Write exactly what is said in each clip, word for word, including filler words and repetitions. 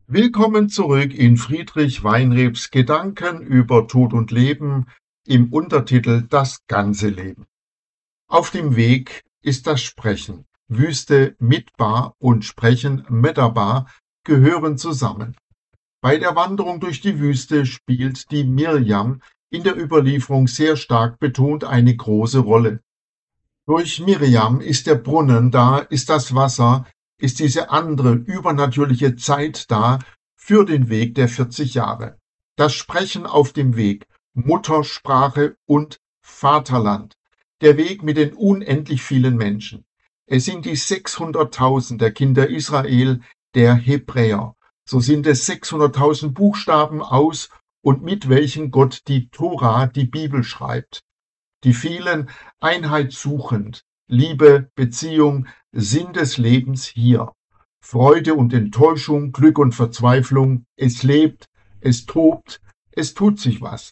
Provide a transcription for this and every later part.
Willkommen zurück in Friedrich Weinrebs Gedanken über Tod und Leben im Untertitel Das ganze Leben. Auf dem Weg ist das Sprechen. Wüste Midbar und Sprechen Medabar gehören zusammen. Bei der Wanderung durch die Wüste spielt die Mirjam in der Überlieferung sehr stark betont eine große Rolle. Durch Mirjam ist der Brunnen da, ist das Wasser, ist diese andere übernatürliche Zeit da für den Weg der vierzig Jahre. Das Sprechen auf dem Weg, Muttersprache und Vaterland. Der Weg mit den unendlich vielen Menschen. Es sind die sechshunderttausend der Kinder Israel, der Hebräer. So sind es sechshunderttausend Buchstaben aus und mit welchen Gott die Tora, die Bibel schreibt. Die vielen Einheit suchend, Liebe, Beziehung, Sinn des Lebens hier. Freude und Enttäuschung, Glück und Verzweiflung, es lebt, es tobt, es tut sich was.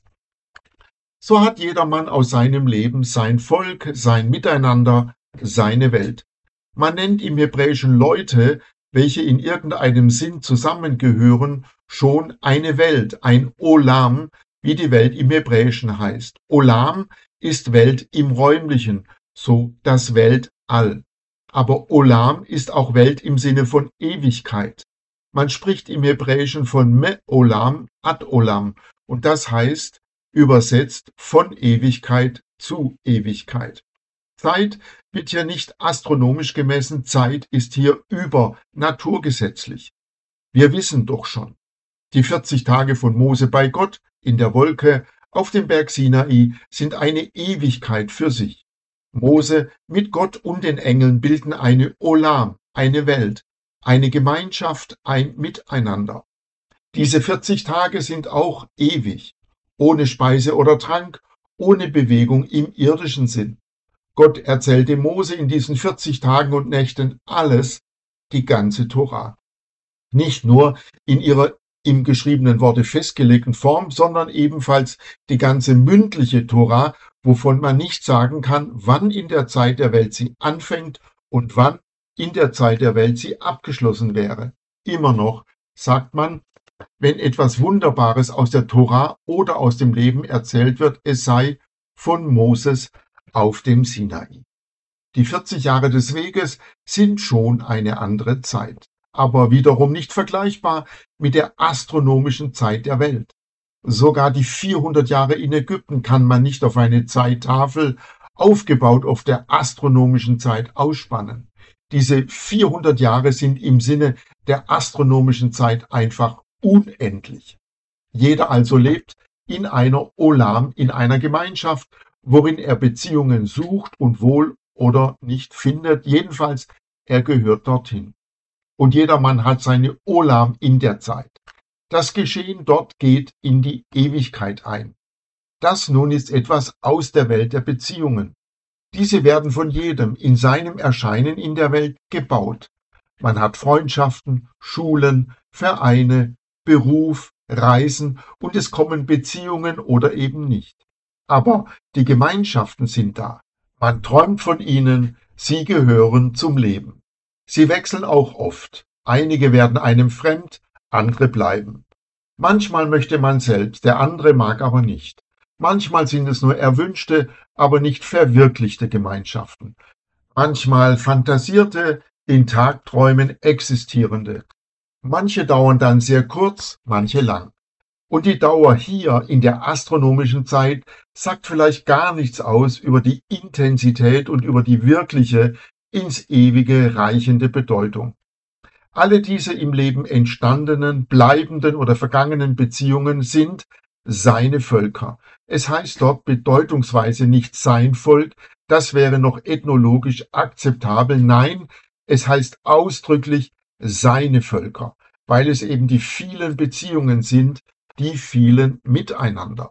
So hat jedermann aus seinem Leben sein Volk, sein Miteinander, seine Welt. Man nennt im Hebräischen Leute, welche in irgendeinem Sinn zusammengehören, schon eine Welt, ein Olam, wie die Welt im Hebräischen heißt. Olam ist Welt im Räumlichen, so das Weltall. Aber Olam ist auch Welt im Sinne von Ewigkeit. Man spricht im Hebräischen von Me-Olam ad Olam und das heißt übersetzt von Ewigkeit zu Ewigkeit. Zeit wird hier nicht astronomisch gemessen, Zeit ist hier übernaturgesetzlich. Wir wissen doch schon, die vierzig Tage von Mose bei Gott in der Wolke auf dem Berg Sinai sind eine Ewigkeit für sich. Mose mit Gott und den Engeln bilden eine Olam, eine Welt, eine Gemeinschaft, ein Miteinander. Diese vierzig Tage sind auch ewig, ohne Speise oder Trank, ohne Bewegung im irdischen Sinn. Gott erzählte Mose in diesen vierzig Tagen und Nächten alles, die ganze Tora. Nicht nur in ihrer im geschriebenen Worte festgelegten Form, sondern ebenfalls die ganze mündliche Tora, wovon man nicht sagen kann, wann in der Zeit der Welt sie anfängt und wann in der Zeit der Welt sie abgeschlossen wäre. Immer noch sagt man, wenn etwas Wunderbares aus der Tora oder aus dem Leben erzählt wird, es sei von Moses auf dem Sinai. Die vierzig Jahre des Weges sind schon eine andere Zeit, aber wiederum nicht vergleichbar mit der astronomischen Zeit der Welt. Sogar die vierhundert Jahre in Ägypten kann man nicht auf eine Zeittafel, aufgebaut auf der astronomischen Zeit, ausspannen. Diese vierhundert Jahre sind im Sinne der astronomischen Zeit einfach unendlich. Jeder also lebt in einer Olam, in einer Gemeinschaft, worin er Beziehungen sucht und wohl oder nicht findet. Jedenfalls, er gehört dorthin. Und jedermann hat seine Olam in der Zeit. Das Geschehen dort geht in die Ewigkeit ein. Das nun ist etwas aus der Welt der Beziehungen. Diese werden von jedem in seinem Erscheinen in der Welt gebaut. Man hat Freundschaften, Schulen, Vereine, Beruf, Reisen und es kommen Beziehungen oder eben nicht. Aber die Gemeinschaften sind da. Man träumt von ihnen, sie gehören zum Leben. Sie wechseln auch oft. Einige werden einem fremd, andere bleiben. Manchmal möchte man selbst, der andere mag aber nicht. Manchmal sind es nur erwünschte, aber nicht verwirklichte Gemeinschaften. Manchmal fantasierte, in Tagträumen existierende. Manche dauern dann sehr kurz, manche lang. Und die Dauer hier in der astronomischen Zeit sagt vielleicht gar nichts aus über die Intensität und über die wirkliche, ins Ewige reichende Bedeutung. Alle diese im Leben entstandenen, bleibenden oder vergangenen Beziehungen sind seine Völker. Es heißt dort bedeutungsweise nicht sein Volk, das wäre noch ethnologisch akzeptabel. Nein, es heißt ausdrücklich seine Völker, weil es eben die vielen Beziehungen sind, die vielen miteinander.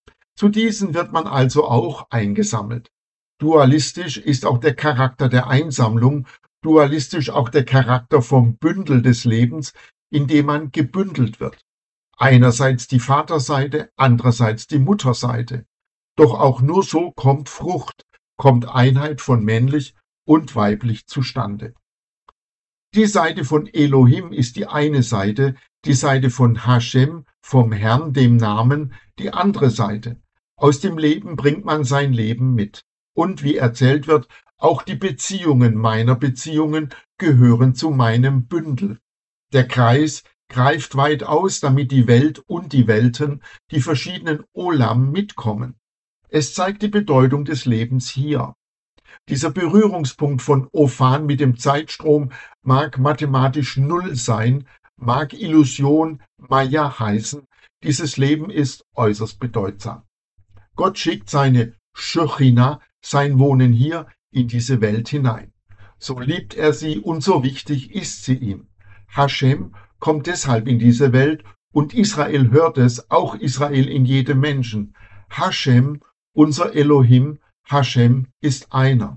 Zu diesen wird man also auch eingesammelt. Dualistisch ist auch der Charakter der Einsammlung, dualistisch auch der Charakter vom Bündel des Lebens, in dem man gebündelt wird. Einerseits die Vaterseite, andererseits die Mutterseite. Doch auch nur so kommt Frucht, kommt Einheit von männlich und weiblich zustande. Die Seite von Elohim ist die eine Seite, Die Seite von Hashem, vom Herrn, dem Namen, die andere Seite. Aus dem Leben bringt man sein Leben mit. Und wie erzählt wird, auch die Beziehungen meiner Beziehungen gehören zu meinem Bündel. Der Kreis greift weit aus, damit die Welt und die Welten, die verschiedenen Olam mitkommen. Es zeigt die Bedeutung des Lebens hier. Dieser Berührungspunkt von Ophan mit dem Zeitstrom mag mathematisch Null sein, mag Illusion Maya heißen. Dieses Leben ist äußerst bedeutsam. Gott schickt seine Shechina, sein Wohnen hier, in diese Welt hinein. So liebt er sie und so wichtig ist sie ihm. Hashem kommt deshalb in diese Welt und Israel hört es, auch Israel in jedem Menschen. Hashem, unser Elohim, Hashem ist einer.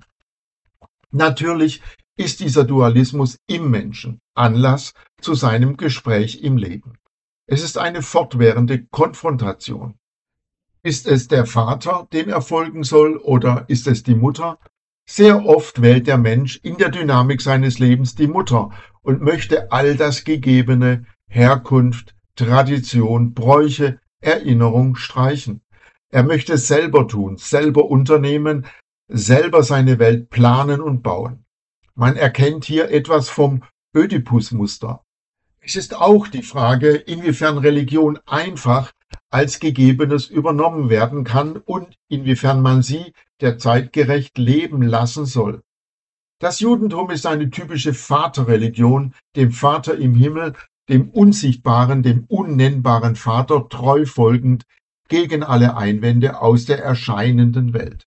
Natürlich ist dieser Dualismus im Menschen Anlass zu seinem Gespräch im Leben. Es ist eine fortwährende Konfrontation. Ist es der Vater, dem er folgen soll, oder ist es die Mutter? Sehr oft wählt der Mensch in der Dynamik seines Lebens die Mutter und möchte all das Gegebene, Herkunft, Tradition, Bräuche, Erinnerung streichen. Er möchte es selber tun, selber unternehmen, selber seine Welt planen und bauen. Man erkennt hier etwas vom Ödipus-Muster. Es ist auch die Frage, inwiefern Religion einfach als Gegebenes übernommen werden kann und inwiefern man sie der Zeit gerecht leben lassen soll. Das Judentum ist eine typische Vaterreligion, dem Vater im Himmel, dem unsichtbaren, dem unnennbaren Vater treu folgend gegen alle Einwände aus der erscheinenden Welt.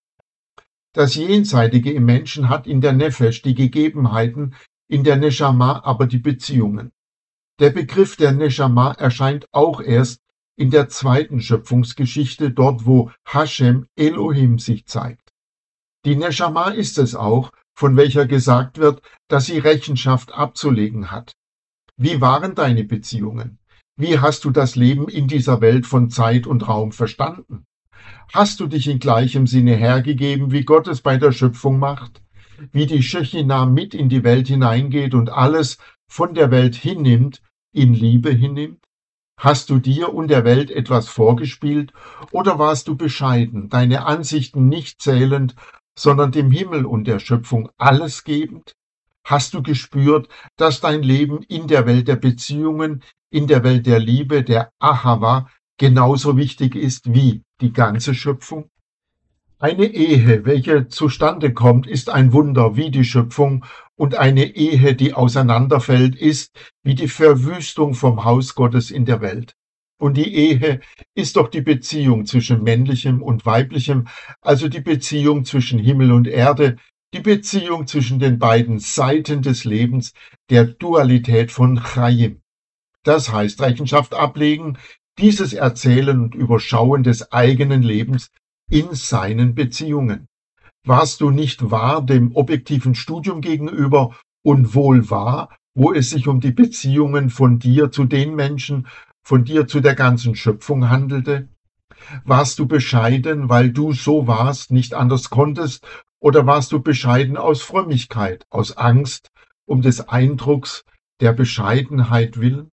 Das Jenseitige im Menschen hat in der Nefesh die Gegebenheiten, in der Neshama aber die Beziehungen. Der Begriff der Neshama erscheint auch erst in der zweiten Schöpfungsgeschichte, dort wo Hashem Elohim sich zeigt. Die Neshama ist es auch, von welcher gesagt wird, dass sie Rechenschaft abzulegen hat. Wie waren deine Beziehungen? Wie hast du das Leben in dieser Welt von Zeit und Raum verstanden? Hast du dich in gleichem Sinne hergegeben, wie Gott es bei der Schöpfung macht? Wie die Shechina mit in die Welt hineingeht und alles von der Welt hinnimmt, in Liebe hinnimmt? Hast du dir und der Welt etwas vorgespielt oder warst du bescheiden, deine Ansichten nicht zählend, sondern dem Himmel und der Schöpfung alles gebend? Hast du gespürt, dass dein Leben in der Welt der Beziehungen, in der Welt der Liebe, der Ahava, genauso wichtig ist wie die ganze Schöpfung? Eine Ehe, welche zustande kommt, ist ein Wunder wie die Schöpfung, und eine Ehe, die auseinanderfällt, ist wie die Verwüstung vom Haus Gottes in der Welt. Und die Ehe ist doch die Beziehung zwischen männlichem und weiblichem, also die Beziehung zwischen Himmel und Erde, die Beziehung zwischen den beiden Seiten des Lebens, der Dualität von Chaim. Das heißt Rechenschaft ablegen, dieses Erzählen und Überschauen des eigenen Lebens in seinen Beziehungen. Warst du nicht wahr dem objektiven Studium gegenüber und wohl wahr, wo es sich um die Beziehungen von dir zu den Menschen, von dir zu der ganzen Schöpfung handelte? Warst du bescheiden, weil du so warst, nicht anders konntest, oder warst du bescheiden aus Frömmigkeit, aus Angst, um des Eindrucks der Bescheidenheit willen?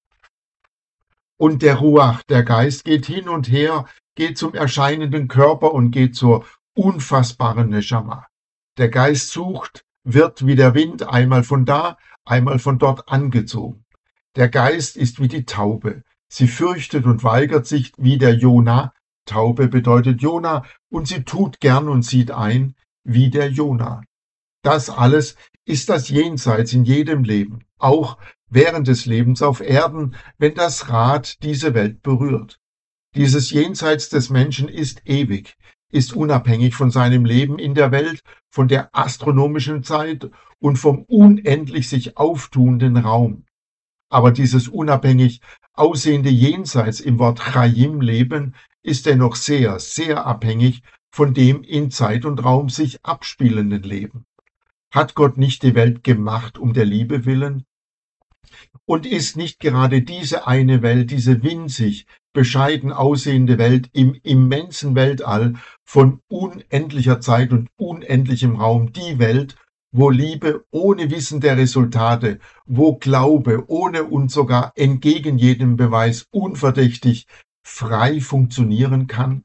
Und der Ruach, der Geist, geht hin und her, geht zum erscheinenden Körper und geht zur unfassbaren Neshama. Der Geist sucht, wird wie der Wind einmal von da, einmal von dort angezogen. Der Geist ist wie die Taube. Sie fürchtet und weigert sich wie der Jona. Taube bedeutet Jona, und sie tut gern und sieht ein wie der Jona. Das alles ist das Jenseits in jedem Leben, auch während des Lebens auf Erden, wenn das Rad diese Welt berührt. Dieses Jenseits des Menschen ist ewig, ist unabhängig von seinem Leben in der Welt, von der astronomischen Zeit und vom unendlich sich auftuenden Raum. Aber dieses unabhängig aussehende Jenseits im Wort Chaim Leben ist dennoch sehr, sehr abhängig von dem in Zeit und Raum sich abspielenden Leben. Hat Gott nicht die Welt gemacht um der Liebe willen? Und ist nicht gerade diese eine Welt, diese winzig, bescheiden aussehende Welt im immensen Weltall von unendlicher Zeit und unendlichem Raum die Welt, wo Liebe ohne Wissen der Resultate, wo Glaube ohne und sogar entgegen jedem Beweis unverdächtig frei funktionieren kann?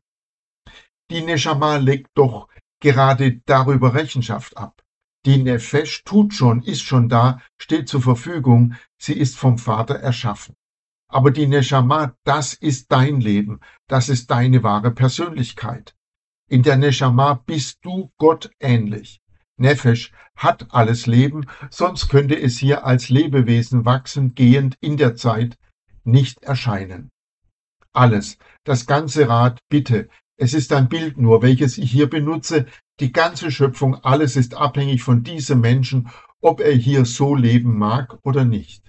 Die Neshama legt doch gerade darüber Rechenschaft ab. Die Nefesh tut schon, ist schon da, steht zur Verfügung, sie ist vom Vater erschaffen. Aber die Neshama, das ist dein Leben, das ist deine wahre Persönlichkeit. In der Neshama bist du Gott ähnlich. Nefesh hat alles Leben, sonst könnte es hier als Lebewesen wachsend, gehend in der Zeit nicht erscheinen. Alles, das ganze Rad, bitte, es ist ein Bild nur, welches ich hier benutze, die ganze Schöpfung, alles ist abhängig von diesem Menschen, ob er hier so leben mag oder nicht.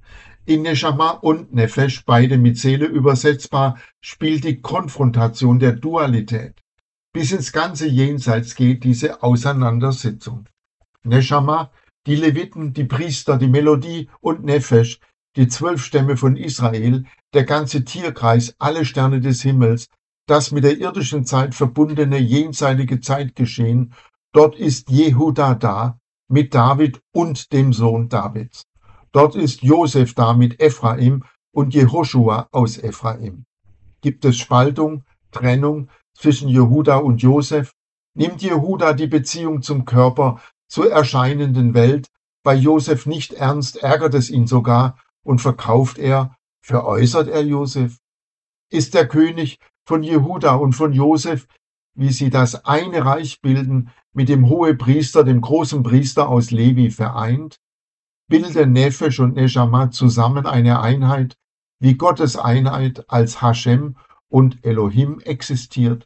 In Neshama und Nefesh, beide mit Seele übersetzbar, spielt die Konfrontation der Dualität. Bis ins ganze Jenseits geht diese Auseinandersetzung. Neshama, die Leviten, die Priester, die Melodie und Nefesh, die zwölf Stämme von Israel, der ganze Tierkreis, alle Sterne des Himmels, das mit der irdischen Zeit verbundene jenseitige Zeitgeschehen, dort ist Jehuda da, mit David und dem Sohn Davids. Dort ist Josef da mit Ephraim und Jehoschua aus Ephraim. Gibt es Spaltung, Trennung zwischen Jehuda und Josef? Nimmt Jehuda die Beziehung zum Körper, zur erscheinenden Welt, bei Josef nicht ernst, ärgert es ihn sogar und verkauft er, veräußert er Josef? Ist der König von Jehuda und von Josef, wie sie das eine Reich bilden, mit dem Hohepriester, dem großen Priester aus Levi vereint? Bilden Nefesh und Neshama zusammen eine Einheit, wie Gottes Einheit als Hashem und Elohim existiert?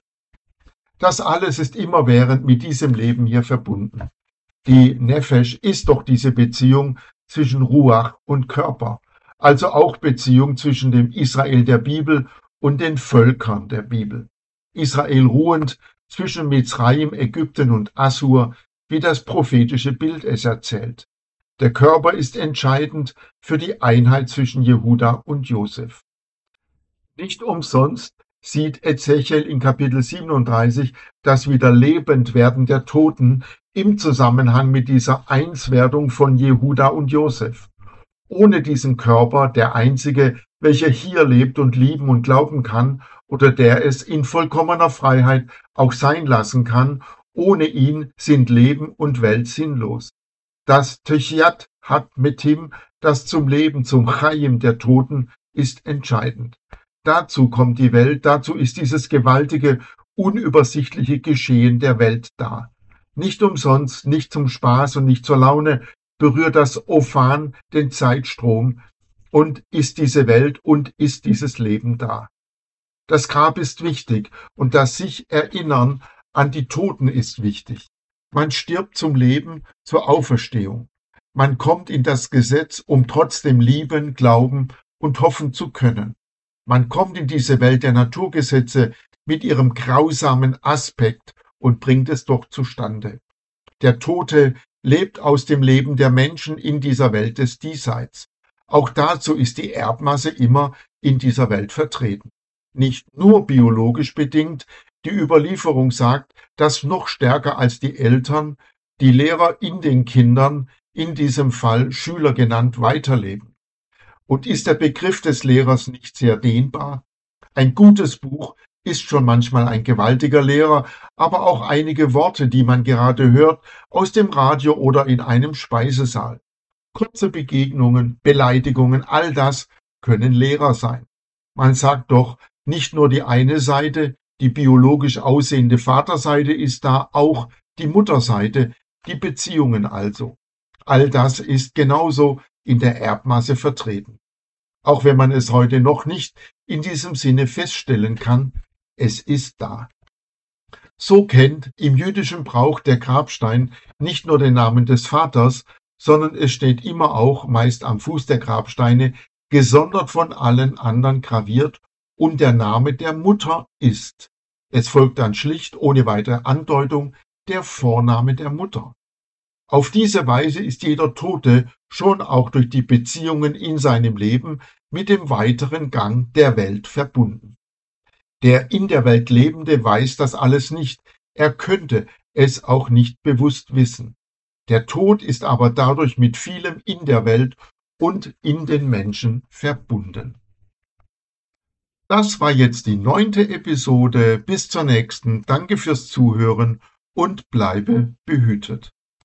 Das alles ist immerwährend mit diesem Leben hier verbunden. Die Nefesh ist doch diese Beziehung zwischen Ruach und Körper, also auch Beziehung zwischen dem Israel der Bibel und den Völkern der Bibel. Israel ruhend zwischen Mizraim, Ägypten und Assur, wie das prophetische Bild es erzählt. Der Körper ist entscheidend für die Einheit zwischen Jehuda und Josef. Nicht umsonst sieht Ezechiel in Kapitel siebenunddreißig das Wiederlebendwerden der Toten im Zusammenhang mit dieser Einswerdung von Jehuda und Josef. Ohne diesen Körper, der einzige, welcher hier lebt und lieben und glauben kann oder der es in vollkommener Freiheit auch sein lassen kann, ohne ihn sind Leben und Welt sinnlos. Das Techiat hat Metim, das zum Leben, zum Chaim der Toten, ist entscheidend. Dazu kommt die Welt, dazu ist dieses gewaltige, unübersichtliche Geschehen der Welt da. Nicht umsonst, nicht zum Spaß und nicht zur Laune berührt das Ophan den Zeitstrom und ist diese Welt und ist dieses Leben da. Das Grab ist wichtig und das sich erinnern an die Toten ist wichtig. Man stirbt zum Leben, zur Auferstehung. Man kommt in das Gesetz, um trotzdem lieben, glauben und hoffen zu können. Man kommt in diese Welt der Naturgesetze mit ihrem grausamen Aspekt und bringt es doch zustande. Der Tote lebt aus dem Leben der Menschen in dieser Welt des Diesseits. Auch dazu ist die Erbmasse immer in dieser Welt vertreten. Nicht nur biologisch bedingt, die Überlieferung sagt, dass noch stärker als die Eltern die Lehrer in den Kindern, in diesem Fall Schüler genannt, weiterleben. Und ist der Begriff des Lehrers nicht sehr dehnbar? Ein gutes Buch ist schon manchmal ein gewaltiger Lehrer, aber auch einige Worte, die man gerade hört, aus dem Radio oder in einem Speisesaal. Kurze Begegnungen, Beleidigungen, all das können Lehrer sein. Man sagt doch, nicht nur die eine Seite, die biologisch aussehende Vaterseite ist da, auch die Mutterseite, die Beziehungen also. All das ist genauso in der Erbmasse vertreten. Auch wenn man es heute noch nicht in diesem Sinne feststellen kann, es ist da. So kennt im jüdischen Brauch der Grabstein nicht nur den Namen des Vaters, sondern es steht immer auch, meist am Fuß der Grabsteine, gesondert von allen anderen graviert, und der Name der Mutter ist. Es folgt dann schlicht, ohne weitere Andeutung, der Vorname der Mutter. Auf diese Weise ist jeder Tote schon auch durch die Beziehungen in seinem Leben mit dem weiteren Gang der Welt verbunden. Der in der Welt Lebende weiß das alles nicht, er könnte es auch nicht bewusst wissen. Der Tod ist aber dadurch mit vielem in der Welt und in den Menschen verbunden. Das war jetzt die neunte Episode. Bis zur nächsten. Danke fürs Zuhören und bleibe behütet.